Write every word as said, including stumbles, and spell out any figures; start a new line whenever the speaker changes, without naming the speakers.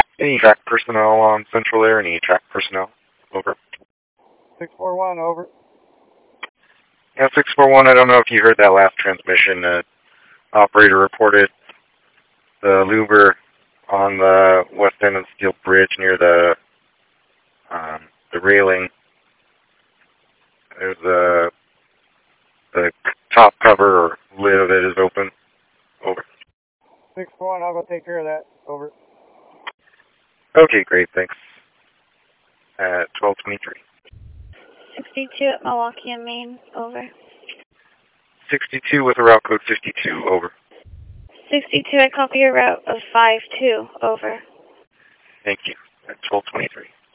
Any track personnel on Central Air? Any track personnel? Over.
six four one, over.
Yeah, six four one, I don't know if you heard that last transmission. Uh, operator reported the louver on the west end of the steel bridge near the um, the railing. There's a the top cover or lid of it is open. Over.
six four one, I'll go take care of that. Over.
Okay, great, thanks. At twelve twenty-three.
sixty-two at Milwaukee and Maine, over.
sixty-two with a route code fifty-two, over.
sixty-two, I copy your route of five two, over.
Thank you. At twelve twenty-three.